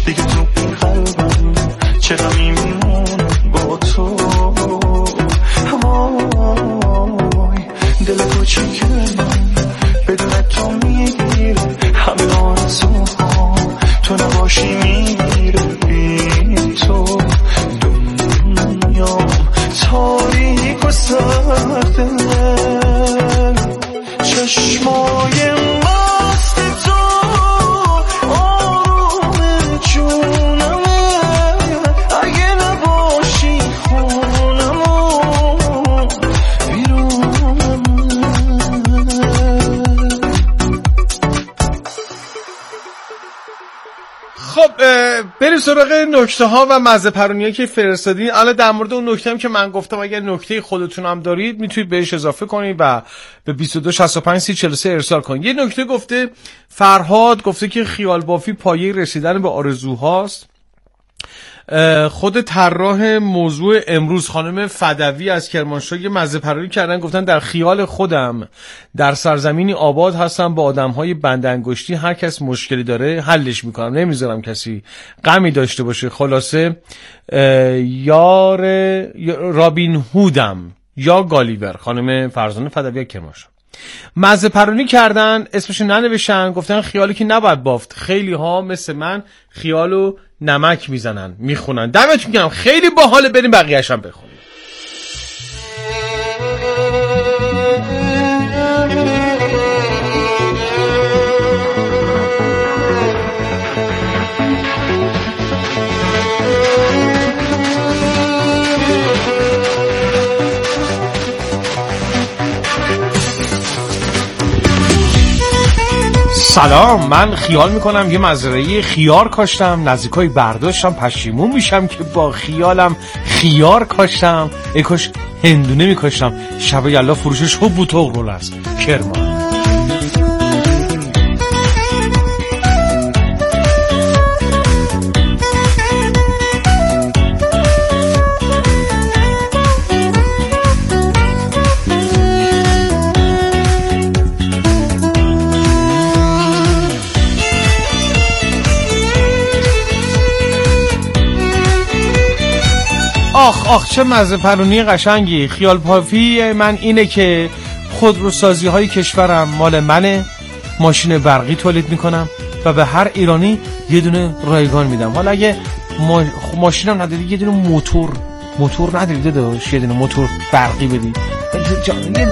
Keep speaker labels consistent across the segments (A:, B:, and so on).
A: دیگه تو این قلبم چه غمی میمونه با تو. وای دل کوچیک من بدون تو میگیره همه آرزوها، تو نباشی میگیره بی تو دنیام تاریک و سرده. چشمای مست تو آروم جونمه، اگه نباشی خونمون بیرونمه.
B: خب بریم سراغ نکته ها و مزه پرونی که فرستادین. الان در مورد اون نکته هم که من گفتم اگر نکته خودتون هم دارید میتونید بهش اضافه کنید و به 22653043 ارسال کنید. یه نکته گفته فرهاد، گفته که خیال بافی پایه رسیدن به آرزوهاست. خود طراح موضوع امروز خانم فدوی از کرمانشاه یه مزه پرونی کردن، گفتن در خیال خودم در سرزمینی آباد هستم با آدمهای بند انگشتی، هر کس مشکلی داره حلش میکنم، نمیذارم کسی غمی داشته باشه. خلاصه یار رابین هودم یا گالیور. خانم فرزانه فدوی کرمانشاه مزه پرونی کردن، اسمش ننوشتن، گفتن خیالی که نباید بافت، خیلی ها مثل من خیالو نمک میزنن میخونن. دمتون گرم، خیلی باحاله، بریم بقیه‌اش هم بخونیم. سلام، من خیال میکنم یه مزرعه خیار کاشتم، نزدیکای برداشتم، پشیمون میشم که با خیالم خیار کاشتم، ای کاش هندونه میکاشتم. شب یلا فروشش خوب بوتوق رول است. کرمان. آخ چه مزه پرونی قشنگی. خیال پافی من اینه که خودروسازی های کشورم مال منه، ماشین برقی تولید میکنم و به هر ایرانی یه دونه رایگان میدم. حالا اگه ماشینم نداری یه دونه موتور نداری داشت، یه دونه موتور برقی بدی. جان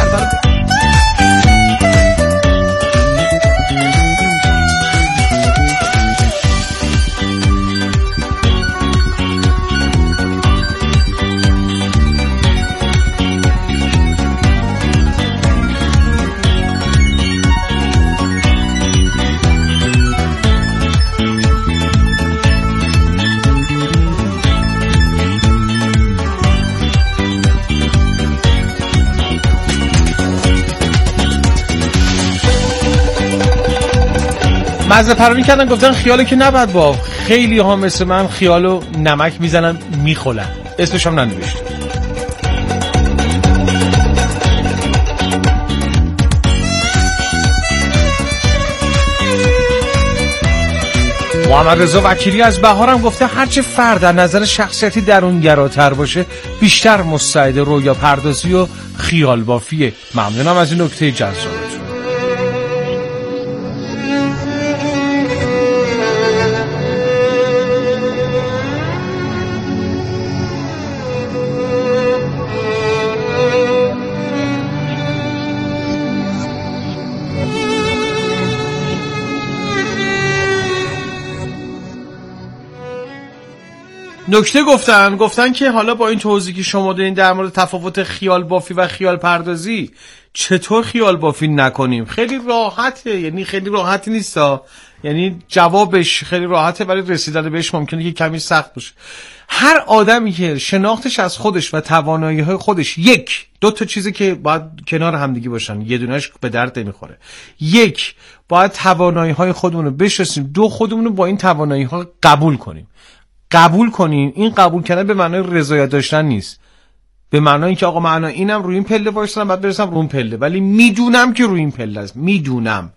B: مزه پرونی کردن، گفتن خیاله که نباید با، خیلی ها مثل من خیالو نمک میزنن میخولن. اسمش هم ننوشته. محمد رضا وکیلی از بهارم گفته هرچه فرد در نظر شخصیتی درونگراتر باشه بیشتر مستعد رویا پردازی و خیال بافیه. ممنونم از این نکته جذابتون. نکته گفتن که حالا با این توضیحی که شما دارین در مورد تفاوت خیال بافی و خیال پردازی چطور خیال بافی نکنیم. خیلی راحته، یعنی خیلی راحتی نیستا، یعنی جوابش خیلی راحته ولی رسیدن بهش ممکنه که کمی سخت باشه. هر آدمی که شناختش از خودش و توانایی‌های خودش، یک دو تا چیزی که باید کنار هم دیگه باشن، یه دونهش به درد نمیخوره. یک، باید توانایی‌های خودمون رو بشناسیم. دو، خودمون رو با این توانایی‌ها قبول کنیم. این قبول کردن به معنای رضایت داشتن نیست، به معنای اینکه آقا من اینم روی این پله وایسادم بعد برسم روی اون پله، ولی میدونم که روی این پله است، میدونم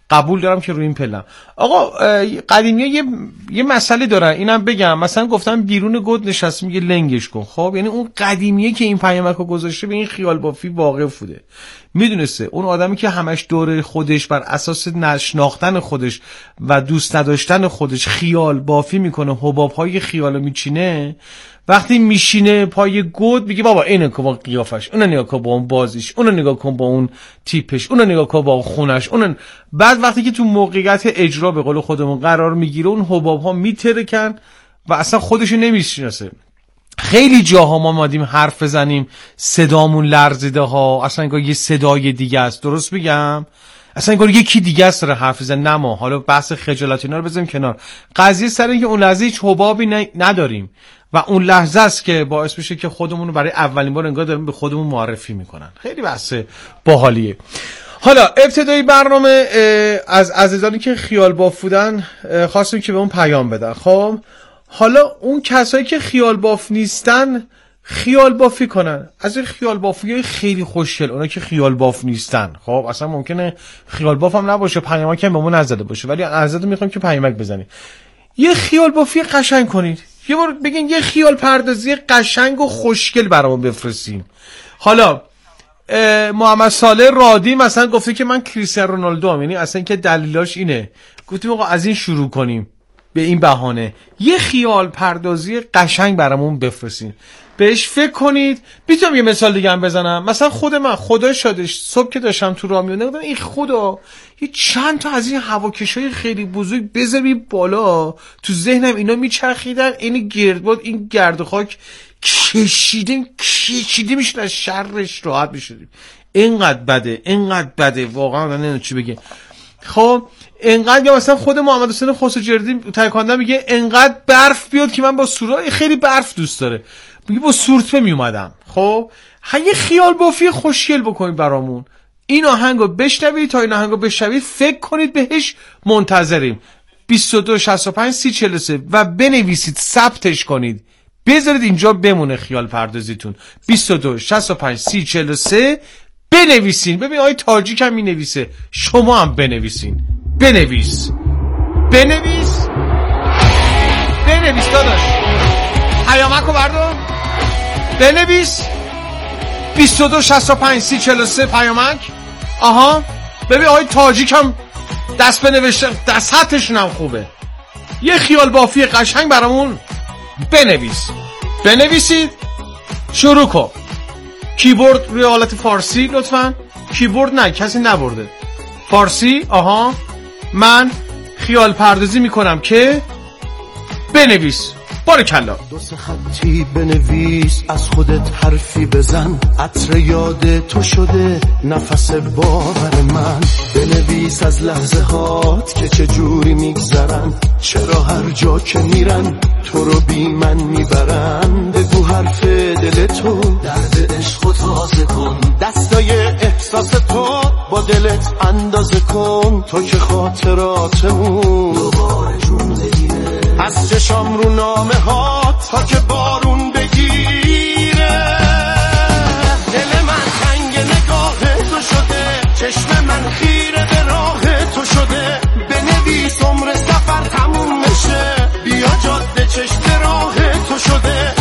B: قبول دارم که روی این پلم. آقا قدیمی‌ها یه مسئله دارن، اینم بگم، مثلا گفتم بیرون گود نشست میگه لنگش کن. خب یعنی اون قدیمیه که این پیامکو گذاشته به این خیال بافی واقف بوده، میدونسته اون آدمی که همش دور خودش بر اساس نشناختن خودش و دوست نداشتن خودش خیال بافی میکنه، حباب‌های خیالو میچینه، وقتی میشینه پای گود میگه بابا اینو که با قیافش، اونو نگاه کن با اون بازیش، اونو نگاه کن با اون تیپش، اونو نگاه کن با اون خونش، بعد وقتی که تو موقعیت اجرا به قول خودمون قرار میگیره اون حباب‌ها میترکن و اصلا خودشو نمیشناسه. خیلی جاها ما مادیم حرف بزنیم صدامون لرزیده ها، اصلا انگار یه صدای دیگه است. درست میگم؟ اصلا انگار یکی دیگه است داره حرف بزنه. نه ما حالا بحث خجالت اینا رو بذاریم کنار، قضیه سر این که اون لحظه هیچ حبابی نداریم و اون لحظه است که باعث میشه که خودمون رو برای اولین بار انگار داریم به خودمون معرفی میکنن. خیلی بحث باحالیه. حالا ابتدای برنامه از عزیزانی که خیال باف بودن خواستیم که به اون پیام بدن. خب حالا اون کسایی که خیال باف نیستن خیال بافی کنن، از این خیال بافی خیلی خوشگل، اونا که خیال باف نیستن. خب اصلا ممکنه خیال باف هم نباشه، پیامک هم بهمون نزده باشه، ولی ازتون میخوام که پیامک بزنید، یه خیال بافی قشنگ کنید، یه بار بگین یه خیال پردازی قشنگ و خوشگل برامون بفرستین. حالا محمد صالح رادی مثلا گفته که من کریستیانو رونالدو ام، یعنی اصلا که دلیلاش اینه، گفتیم آقا از این شروع کنیم، به این بهانه یه خیال پردازی قشنگ برامون بفرستین، بهش فکر کنید. میتونم یه مثال دیگه هم بزنم، مثلا خود من خدا شادش صبح که داشتم تو راه میومدم این خدا یه چند تا از این هواکشای خیلی بزرگ بذاری بالا، تو ذهنم اینا میچرخیدن، این گردباد این گرد و خاک کشیده میشد، از شرش راحت میشدیم. اینقدر بده واقعا، من نمیدونم چی بگم. خب انقدر، یا مثلا خود محمد حسین خسروجردی تایکوانده میگه انقدر برف بیاد که من با سورا خیلی برف دوست داره، میگه با سورتمه میومدم. خب یه خیال بافی خوشگل بکنید برامون، این آهنگو بشنوید، تا این آهنگو بشنوید فکر کنید بهش، منتظریم. 22 65 30 43 و بنویسید، ثبتش کنید، بذارید اینجا بمونه خیال پردازیتون. 22 65 30 43 بنویسین. ببین آقای تاجیک هم مینویسه، شما هم بنویسین. بنویس داداش، پیامکو بردار بنویس. 22 65 30 43 پیامک. آها ببین آقای تاجیک هم دست بنوشته، دستشون هم خوبه. یه خیال بافی قشنگ برامون بنویسید، شروع کن. کیبورد روی حالت فارسی لطفاً، کیبورد نه کسی نبرده، فارسی. آها من خیال پردازی میکنم که بنویس. بارکلا.
C: دو سه خطی بنویس، از خودت حرفی بزن، عطر یاد تو شده نفس باور من. بنویس از لحظه هات که چه جوری میگذرن، چرا هر جا که میرن تو رو بی من میبرن. بگو حرف دل تو، درد عشق تازه کن، دستای احساس تو با دلت اندازه کن. تو که خاطراتمون دوباره جون بگیره، از چشام رو نامه ها تا که بارون بگیره. دل من تنگ نگاه تو شده، چشم من خیره به راه تو شده. بنویس عمر سفر تموم بشه، بیا جاده چشم راه تو شده.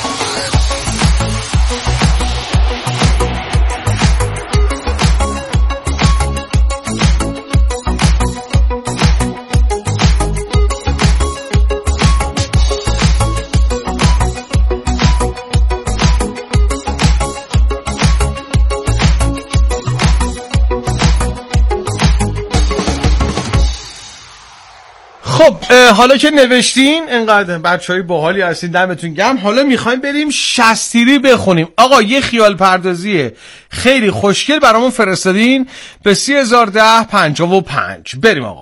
B: خب حالا که نوشتین، انقدر بچهای باحالی هستین، دمتون گرم. حالا میخوایم بریم شستیری بخونیم. آقا یه خیال پردازی خیلی خوشگل برامون فرستادین به 301055. بریم آقا.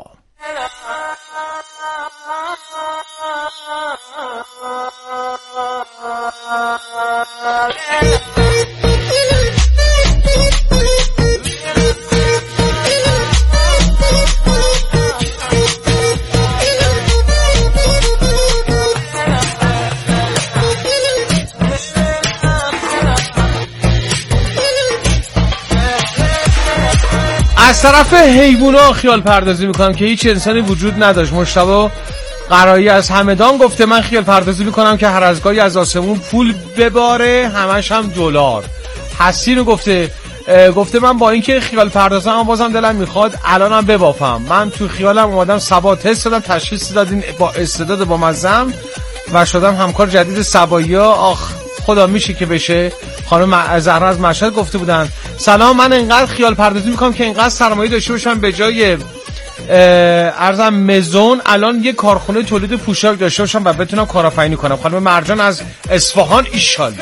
B: از طرف حیوونا خیال پردازی میکنم که هیچ انسانی وجود نداشت. مجتبی قرایی از همدان گفته من خیال پردازی میکنم که هر از گاهی از آسمون پول بباره، همش هم دلار. حسین گفته من با اینکه خیال پردازم بازم دلم میخواد الانم ببافم. من تو خیالم اومدم سبا تست دادم، تشخیص دادین با استعداد با مزم و شدم همکار جدید سبایا. آخ خدا میشه که بشه. خانم زهرا از مشهد گفته بودن سلام، من انقدر خیال پردازی میکنم که انقدر سرمایه داشته باشم به جای ارزم مزون الان یه کارخونه تولید پوشاک داشته باشم و بتونم کارآفرینی کنم. خانم مرجان از اصفهان ایشالله.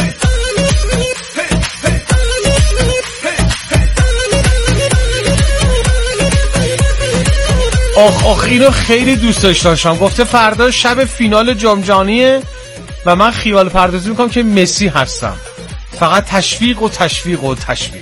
B: آخ اینو خیلی دوست داشتم. گفته فردا شب فینال جام جهانیه و من خیال پردازی میکنم که مسی هستم. فقط تشویق و تشویق و تشویق.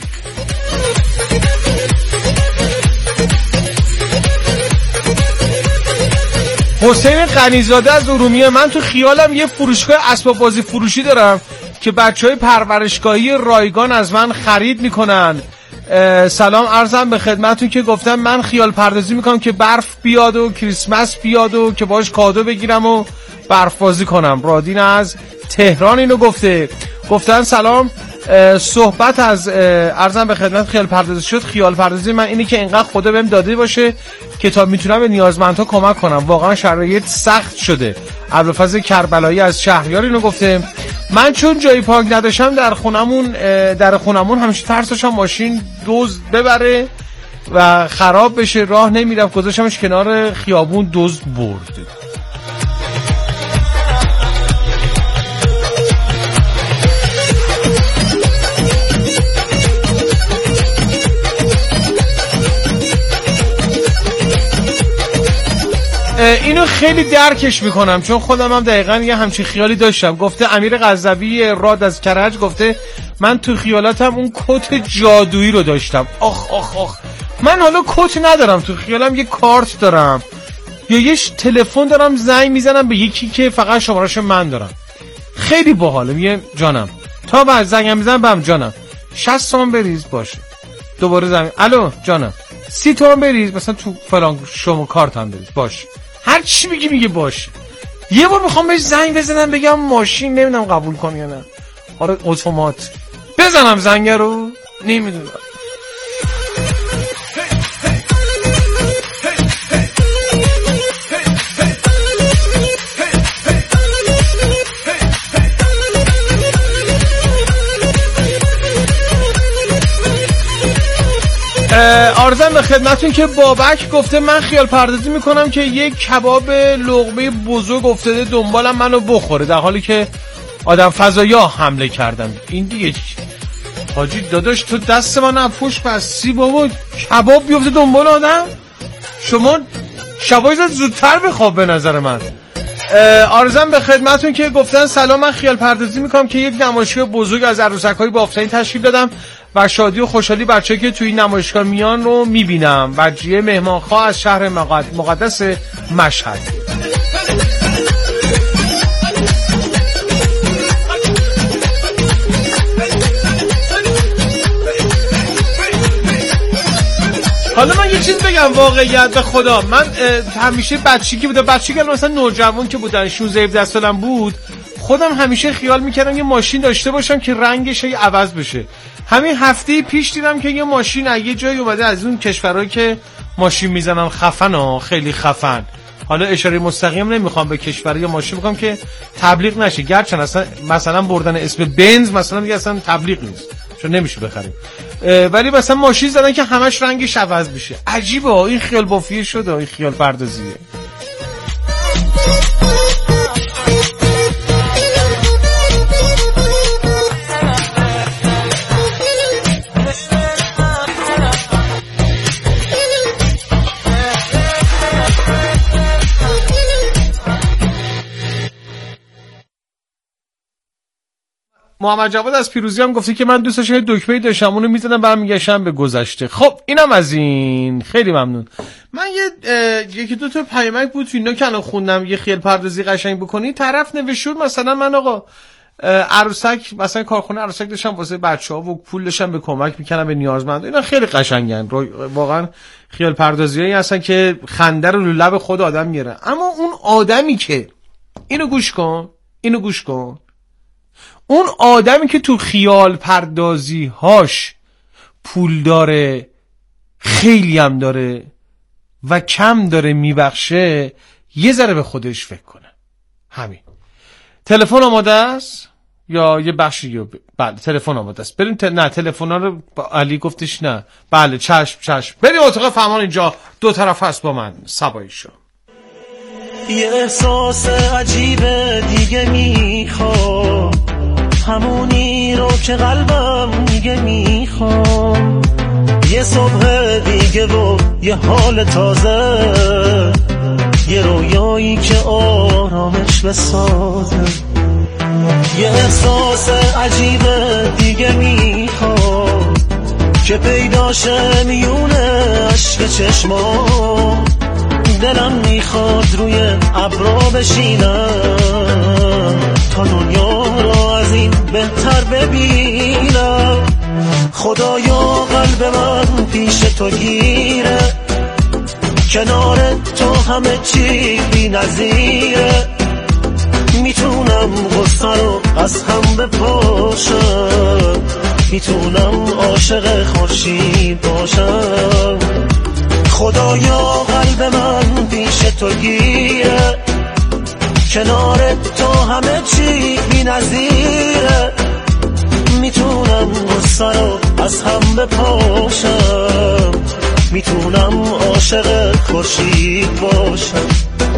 B: حسین غنیزاده از ارومیه من تو خیالم یه فروشگاه اسباب بازی فروشی دارم که بچهای پرورشگاهی رایگان از من خرید میکنن. سلام عرضم به خدمتتون که گفتم من خیال پردازی میکنم که برف بیاد و کریسمس بیاد و که باش کادو بگیرم و برف بازی کنم. رادین از تهران اینو گفتن سلام، صحبت از عرضم به خدمت خیال پردازی شد. خیال پردازی من اینه که اینقدر خدا بهم داده باشه که تا میتونم به نیازمندها کمک کنم. واقعا شرایط سخت شده. ابوالفضل کربلایی از شهریار اینو گفته من چون جای پارک نداشتم در خونمون همیشه ترس داشتم ماشین دزد ببره و خراب بشه، راه نمیرم، گذاشتمش کنار خیابون، دزد برد. اینو خیلی درکش میکنم چون خودم هم دقیقاً یه همچین خیالی داشتم. گفته امیر غزوی راد از کرج گفته من تو خیالاتم اون کت جادویی رو داشتم. آخ من حالا کت ندارم، تو خیالم یه کارت دارم یا یه تلفن دارم زنگ میزنم به یکی که فقط شماره‌شو من دارم. خیلی باحاله. میگه جانم تا بعد زنگم میزنم بهم جانم 60 تومن بریز باشه. دوباره زنگ الو جانم 30 تومن بریز مثلا تو فلان شما کارتم بریز باشه. هر چی میگه باشه. یه بار میخوام بهش زنگ بزنم بگم ماشین نمیدونم قبول کنم یا نه. آره اتومات بزنم زنگ رو نمیدونم. عرضم به خدمتون که بابک گفته من خیال پردازی میکنم که یک کباب لقمه بزرگ افتاده دنبالم منو بخوره در حالی که آدم فضایا حمله کردم. این دیگه حاجی داداش تو دست من اپوش بستی بابا، کباب بیفته دنبال آدم. شما شبای زودتر بخواب به نظر من. عرضم به خدمتون که گفتن سلام، من خیال پردازی میکنم که یک نمایشگاه بزرگ از عروسک‌های بافتنی تشکیل دادم و شادی و خوشحالی بچه‌ای که توی این نمایشگاه میان رو میبینم. وجیه مهمانخواه از شهر مقدس مشهد. حالا من یه چیز بگم واقعیت به خدا، من همیشه بچگی که بودم، بچگی مثلا نوجوان که بودن 16-17 سالم بود، خودم همیشه خیال میکردم یه ماشین داشته باشم که رنگش عوض بشه. همین هفته پیش دیدم که یه ماشین از یه جایی اومده از اون کشورهایی که ماشین میزنن خفن خیلی خفن. حالا اشاره مستقیم نمیخوام به کشور یا ماشین بگم که تبلیغ نشه، گرچه مثلا بردن اسم بنز مثلا دیگه اصلا تبلیغ نیست چون نمیشه بخریم، ولی مثلا ماشین زدن که همش رنگش عوض بشه. عجیبه این خیال بافیه شده، این خیال پردازیه. محمد جواد از پیروزی هم گفته که من دوست داشتم دکمه‌ای داشتم اونو میزدم برمیگشتم به گذشته. خب اینم از این، خیلی ممنون. من یکی دو تا پیامک بود تو اینا که الان خوندم، یه خیال پردازی قشنگ بکنی. طرف نوشت مثلا من آقا عروسک مثلا کارخونه عروسک داشتم واسه بچه‌ها و پول داشتم به کمک میکنم به نیازمند. اینا خیلی قشنگن واقعا، خیال پردازیایی هستن که خنده رو لب خود آدم میاره. اما اون آدمی که اینو گوش کن اون آدمی که تو خیال پردازی هاش پول داره، خیلی هم داره و کم داره میبخشه، یه ذره به خودش فکر کنه. همین. تلفن آماده است یا یه بخشی بله تلفن آماده است. بریم نه تلفنا رو علی گفتش نه. بله چشم بریم اتاق فرمان، اینجا دو طرف هست با من. سبایی شو.
A: یه احساس عجیبه دیگه میخوام، همونی رو که قلبم دیگه میخوام، یه صبح دیگه و یه حال تازه، یه رویایی که آرامش بسازه. یه احساس عجیبه دیگه میخوام که پیداشه میونه عشق چشمام، دلم میخواد روی ابرا بشینم تا دنیا رو از این بهتر ببینم. خدایا قلب من پیش تو گیره، کنار تو همه چی بی نظیره، میتونم غصه رو از هم بپاشم، میتونم عاشق خورشید باشم. خدایا قلب من پیش تو گیره، کنار تو همه چی بی نظیره، میتونم غصه رو از هم بپاشم، میتونم عاشق خورشید باشم.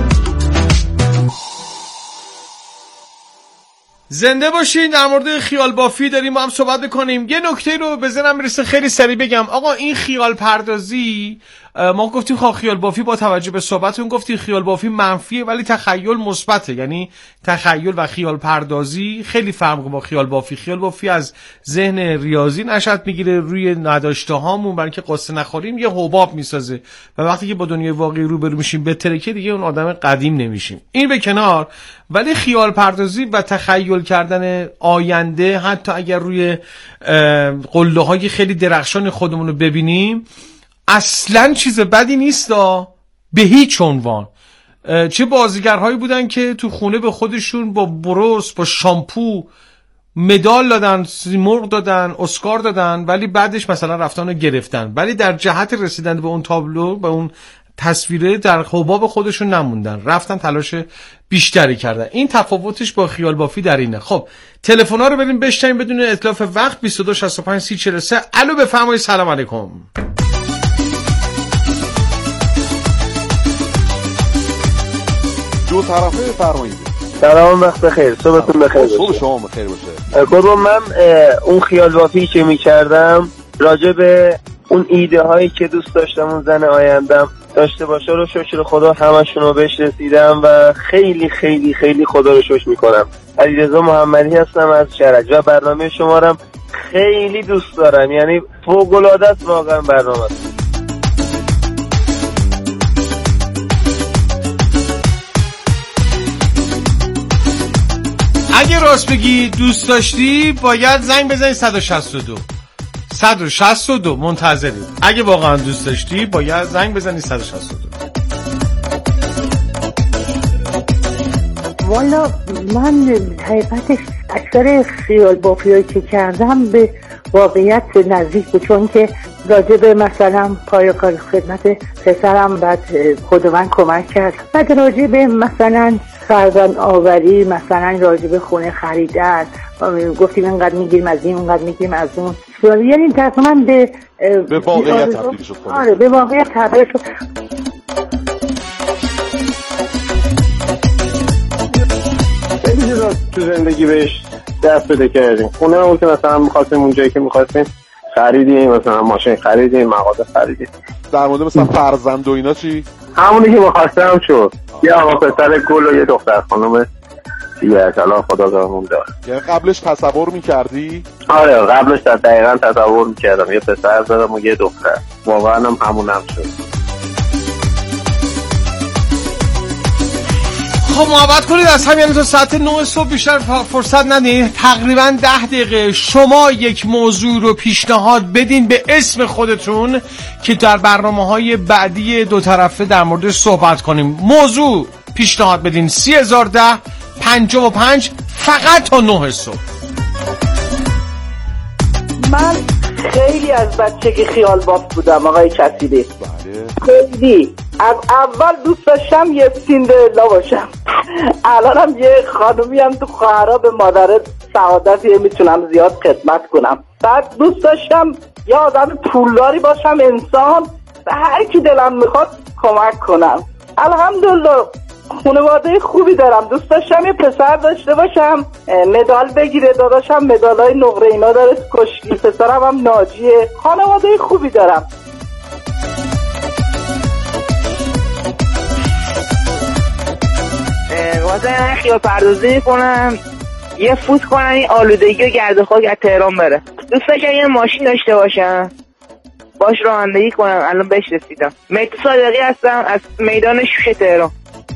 B: زنده باشین. در مورد خیال بافی داریم با هم صحبت بکنیم. یه نکته رو به ذهنم میرسه خیلی سریع بگم. آقا این خیال پردازی، ما گفتیم خیال بافی با توجه به صحبتون گفتیم خیال بافی منفیه ولی تخیل مثبته. یعنی تخیل و خیال پردازی خیلی فرق با خیال بافی. خیال بافی از ذهن ریاضی نشأت میگیره، روی نداشته هامون برای که قصه نخوریم یه حباب میسازه و وقتی که با دنیای واقعی روبرو میشیم به ترکه دیگه اون آدم قدیم نمیشیم. این به کنار، ولی خیال پردازی و تخیل کردن آینده حتی اگر روی قله های خیلی درخشان خودمون رو ببینیم اصلا چیز بدی نیست به هیچ عنوان. چه بازیگرهایی بودن که تو خونه به خودشون با بروس با شامپو مدال دادن، سیمرغ دادن، اسکار دادن، ولی بعدش مثلا رفتن و گرفتن، ولی در جهت رسیدن به اون تابلو، به اون تصویره در حباب خودشون نموندن، رفتن تلاش بیشتری کردن. این تفاوتش با خیال بافی در اینه. خب تلفن‌ها رو بریم بشنویم بدون اتلاف وقت. 22 65 30 43. الو بفرمایید. سلام علیکم.
D: دو طرفه فرمایید.
E: سلام، وقت بخیر، صبحتون بخیر باشه.
D: صبح شما بخیر باشه.
E: قربان من اون خیال بافی که می‌کردم راجع به اون ایده هایی که دوست داشتم اون زن آیندم داشته باشه رو شکر خدا همشون رو بهش رسیدم و خیلی خیلی خیلی خدا رو شکر میکنم. علیرضا محمدی هستم از شرج و برنامه شما رو خیلی دوست دارم، یعنی فوق‌العاده است واقعا برنامه.
B: اگه راست بگی دوست داشتی باید زنگ بزنی 162 منتظرید. اگه واقعا دوست داشتی باید زنگ بزنی 162.
F: والا من حقیقتش اکثر خیال بافیایی که کردم به واقعیت نزدیک بود، چون که راجع به مثلا پایه‌کار خدمت پسرم بعد خداوند کمک کرد، بعد راجع به مثلا فرزند آوری، مثلا راجع به خونه خریدن گفتیم اینقدر میگیریم از این، اونقدر میگیریم از اون، یعنی تقریبا به
D: واقعیت تبدیل شد.
F: آره به واقعیت تبدیل شد.
E: خیلی تو زندگی بهش دست بده کردیم. خونه همون که مثلا می‌خواستیم اون جایی که می‌خواستیم خریدیم، مثلا ماشین خریدیم، مغازه خریدیم.
D: در مورد مثلا فرزند و اینا چی؟
E: همونی که می‌خواستم شد. یه آقا پسر گل و یه دختر خانم دیگه حالا خدا زارمون داره.
D: یعنی قبلش تصور می‌کردی؟
E: آره قبلش دقیقاً تصور می‌کردم یه پسر دارم و یه دختر. واقعاً هم همونم شد.
B: خب محبت کنید از همین تا ساعت 9 صبح بیشتر فرصت ندید. تقریبا 10 دقیقه شما یک موضوع رو پیشنهاد بدین به اسم خودتون که در برنامه‌های بعدی دو طرفه در موردش صحبت کنیم. موضوع پیشنهاد بدین 3010 55 فقط تا 9 صبح.
G: من خیلی از بچگی خیال باف بودم آقای کسیری. خیلی از اول دوست داشتم یه سیندرلا باشم. الانم یه خانومی هم تو خواهرها به مادر سعادتی میتونم زیاد خدمت کنم. بعد دوست داشتم یه آدم پولداری باشم، انسان به هر کی دلم میخواد کمک کنم. الحمدلله خانواده خوبی دارم. دوست داشتم یه پسر داشته باشم مدال بگیره، داداشم مدالای نقره اینا داره کشکی، پسرم هم ناجیه. خانواده خوبی دارم.
H: واسه خیال پردازی کنم، یه فوت کنم این آلودگی و گرد خاک از تهران بره. دوست داشتم یه ماشین داشته باشم باش رانندگی کنم. الان بهش رسیدم. مهدی صادقی هستم از میدان شوشه تهران.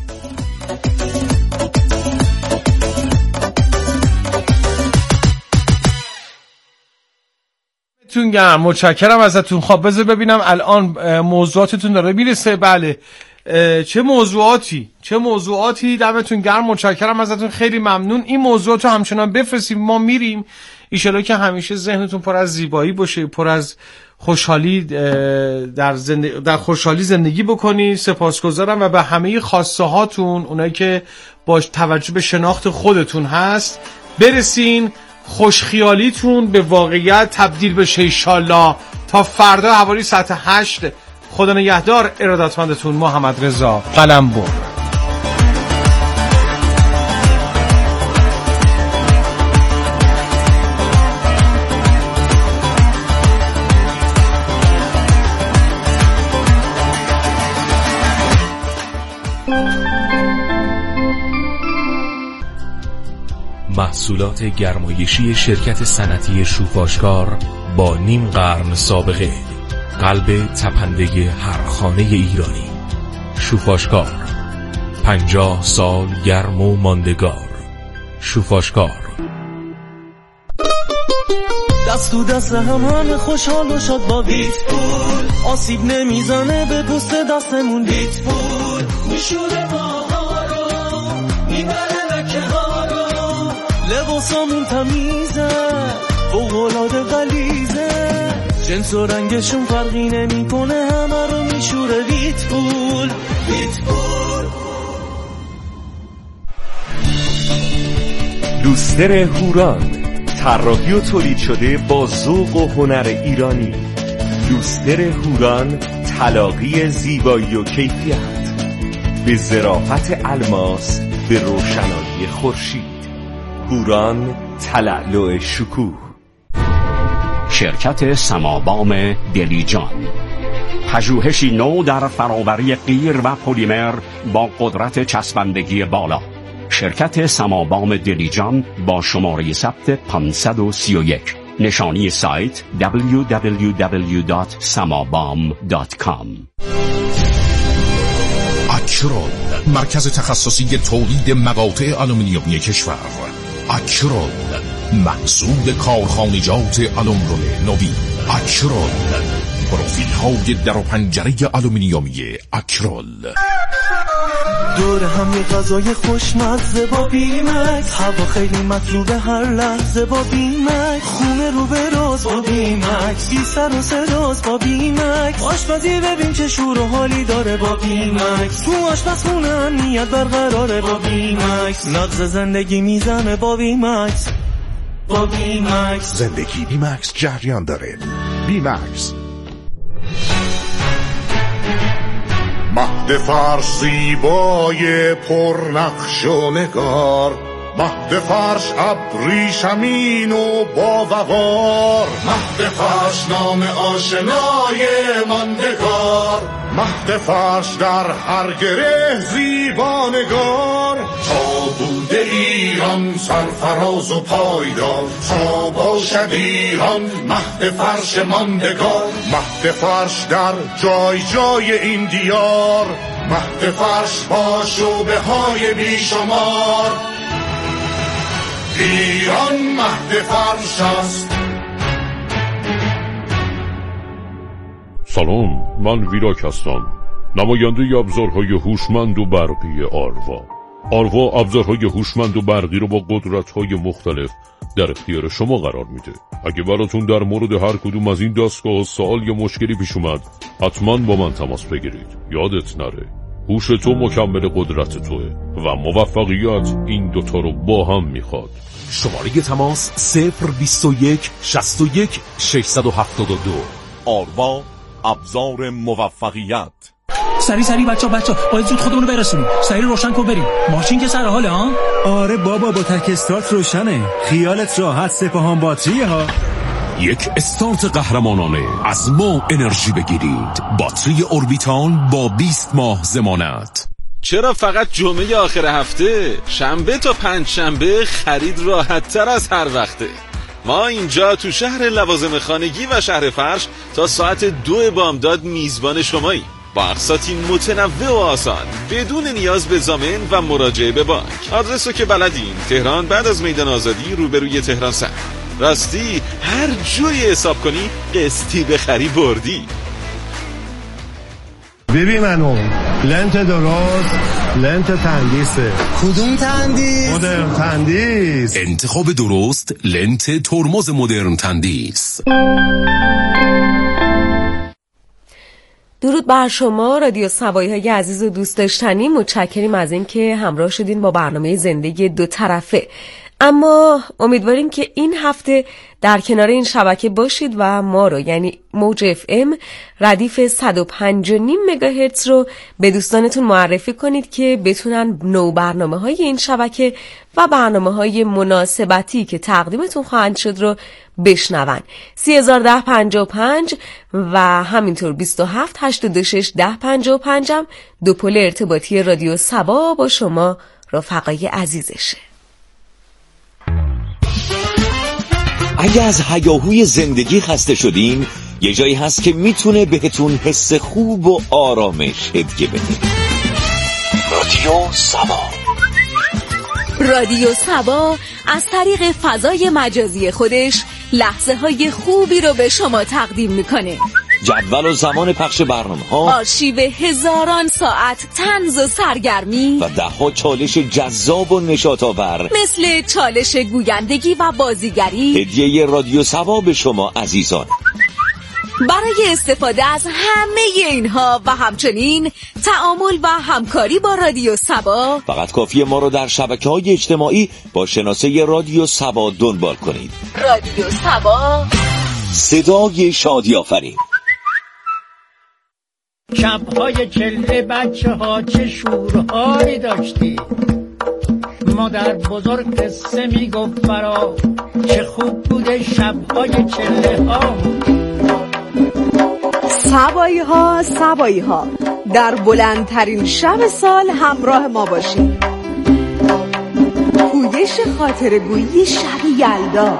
B: متشکرم ازتون. خب بذار ببینم الان موضوعاتتون داره میرسه. بله چه موضوعاتی دمتون گرم. متشکرم ازتون، خیلی ممنون. این موضوعاتو همچنان بفرستیم، ما میریم. ایشالا که همیشه ذهنتون پر از زیبایی باشه، پر از خوشحالی در خوشحالی زندگی بکنی. سپاسگزارم و به همه خواسته هاتون، اونایی که با توجه به شناخت خودتون هست، برسین خوشخیالیتون به واقعیت تبدیل بشه انشالله. تا فردا حوالی ساعت 8. خدا نگهدار. ارادتمندتون محمد رضا قلمبر.
I: محصولات گرمایشی شرکت صنعتی شوفاشکار با نیم قرن سابقه، قلب تپنده هر خانه ایرانی. شوفاشکار 50 سال گرم و ماندگار. شوفاشکار.
J: دست تو دست همه خوشحال و شاد با ویتپول، آسیب نمیزنه به پوست دستمون. ویتپول میشوره ماها رو، میبره لکه ها رو، لباسامون تمیزه، فوق‌العاده غلیظه، جنس و رنگشون فرقی نمیکنه، همه رو میشوره ویتپول. ویتپول.
K: لوستر هوران، طراحی و تولید شده با ذوق و هنر ایرانی. لوستر هوران، تلاقی زیبایی و کیفیت به ظرافت الماس، به روشنایی خورشید. هوران، تلألؤ شکوه.
L: شرکت سمابام دلیجان، پژوهشی نو در فرآوری قیر و پلیمر با قدرت چسبندگی بالا. شرکت سمابام دلیجان با شماره ثبت 531. نشانی سایت www.samabam.com.
M: اکرول، مرکز تخصصی تولید مقاطع آلومینیومی کشور. اکرول، محصول کارخانجات آلومینیوم نوین. اکرول، پروفیل های در و پنجره آلومینیومی اکرول.
J: دور هم یه غذای خوشمزه با بیمکس، هوا خیلی مطلوبه هر لحظه با بیمکس، خونه رو به راز با بیمکس، بی سر و صداست با بیمکس، آشپزی ببین چه شور و حالی داره با بیمکس، تو آشپزخونه امنیت برقراره با بیمکس، نغز زندگی میزنه با بیمکس. با بیمکس
M: زندگی بیمکس جریان داره. بیمکس.
N: مهد فرش زیبای پرنقش و نگار، مهد فرش ابریشمین و با وقار، مهد فرش نام آشنای ماندگار، مهد فرش در هر گره زیبانگار، تا بوده ایران ایران سرفراز و پایدار، تا باشد ایران مهد فرش ماندگار. مهد فرش در جای جای این دیار، مهد فرش با شعبه های بیشمار. ایران مهد فرش است.
O: سلام، من ویراک هستم، نماینده ابزارهای هوشمند و برقی آروا. آروا ابزارهای هوشمند و برقی رو با قدرت‌های مختلف در اختیار شما قرار میده. اگه براتون در مورد هر کدوم از این دستگاه سوال یا مشکلی پیش اومد، حتما با من تماس بگیرید. یادت نره، هوش تو مکمل قدرت توه و موفقیت این دوتا رو با هم میخواد.
I: شماره تماس 021 61 672.
K: آروا، ابزار موفقیت.
J: سری بچا باید زود خودمونو برسونیم. سری روشن کن بریم. ماشین که سر حاله ها؟
P: آره بابا، با تک استارت روشنه. خیالت راحت، سپاهان باتریه ها.
I: یک استارت قهرمانانه. از ما انرژی بگیرید. باتری اوربیتال با 20 ماه ضمانت.
Q: چرا فقط جمعه آخر هفته؟ شنبه تا پنجشنبه خرید راحت تر از هر وقته. ما اینجا تو شهر لوازم خانگی و شهر فرش تا ساعت 2 بامداد میزبان شماییم، با اقساطی متنوع و آسان بدون نیاز به ضامن و مراجعه به بانک. آدرسو که بلدین، تهران بعد از میدان آزادی روبروی تهران سر. راستی هر جوی حساب کنی قسطی بخری بردی.
R: ببین منو لنت درست، لنت تندیسه.
J: کدوم تندیس؟
R: مدرن تندیس.
I: انتخاب درست، لنت ترمز مدرن تندیس.
S: درود بر شما رادیو سوایی های عزیز و دوست داشتنی، متشکریم از این که همراه شدین با برنامه زندگی دو طرفه. اما امیدواریم که این هفته در کنار این شبکه باشید و ما رو، یعنی موج FM ردیف 105.5 مگاهرتز رو به دوستانتون معرفی کنید که بتونن نو برنامه‌های این شبکه و برنامه‌های مناسبتی که تقدیمتون خواهند شد رو بشنون. 301055 و همینطور 27861055 هم دو پل ارتباطی رادیو سبا با شما رفقای عزیزشه.
T: اگه از هیاهوی زندگی خسته شدین، یه جایی هست که میتونه بهتون حس خوب و آرامش هدیه بده. رادیو سبا.
S: رادیو سبا از طریق فضای مجازی خودش لحظه های خوبی رو به شما تقدیم میکنه.
T: جدول و زمان پخش برنامه‌ها،
S: آرشیو هزاران ساعت طنز و سرگرمی
T: و ده‌ها چالش جذاب و نشاط‌آور
S: مثل چالش گویندگی و بازیگری.
T: هدیه رادیو سبا به شما عزیزان.
S: برای استفاده از همه اینها و همچنین تعامل و همکاری با رادیو سبا،
T: فقط کافیه ما رو در شبکه‌های اجتماعی با شناسه رادیو سبا دنبال کنید.
S: رادیو سبا،
T: صدای شادی آفرین.
U: شب‌های چله بچه ها چه شورهایی داشتی. مادر بزرگ قصه میگفت برا، چه خوب بوده شب‌های چله ها.
V: سبایی ها در بلندترین شب سال همراه ما باشید. پویش خاطرگویی شب یلدا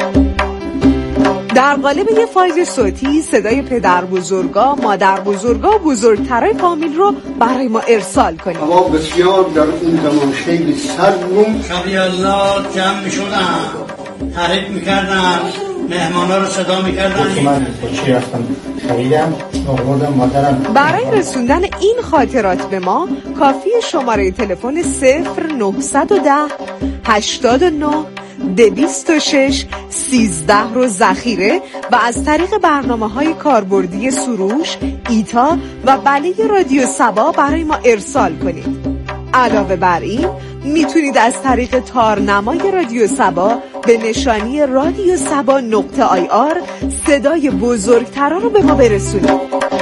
V: در قالب یه فایل صوتی، صدای پدر بزرگا، مادر بزرگا و بزرگترای فامیل رو برای ما ارسال کنید.
W: هوا بسیار در اون زمان خیلی سرد بود.
X: شب یلدا جمع میشدن، تعریف میکردن، مهمانا رو صدا میکردن.
W: من چی رفتم خریدم آوردم مادرم.
V: برای رسوندن این خاطرات به ما کافی شماره تلفن 0910 89 206 13 رو ذخیره و از طریق برنامه‌های کاربردی سروش، ایتا و بله رادیو سبا برای ما ارسال کنید. علاوه بر این میتونید از طریق تارنمای رادیو سبا به نشانی رادیو سبا .ir صدای بزرگترا رو به ما برسونید.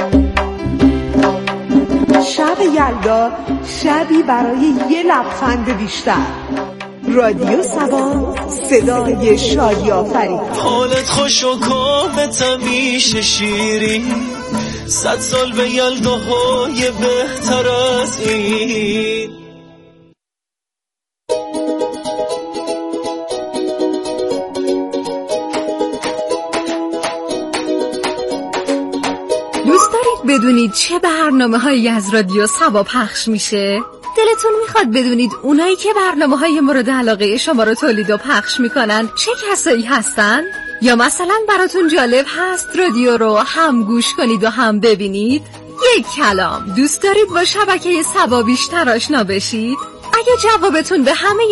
V: شب یلدا، شبی برای یه لبخند بیشتر. رادیو سبا، صدای شادی آفرین.
J: حالت خوش و کامت همیشه شیرین، 100 سال به یلداهای بهتر از این.
A: بدونید چه برنامه‌هایی از رادیو سبا پخش میشه؟ دلتون میخواد بدونید اونایی که برنامه‌های مورد علاقه شما رو تولید و پخش میکنن چه کسایی هستن؟ یا مثلا براتون جالب هست رادیو رو هم گوش کنید و هم ببینید؟ یک کلام، دوست دارید با شبکه سبا بیشتر آشنا بشید؟ اگه جوابتون به همه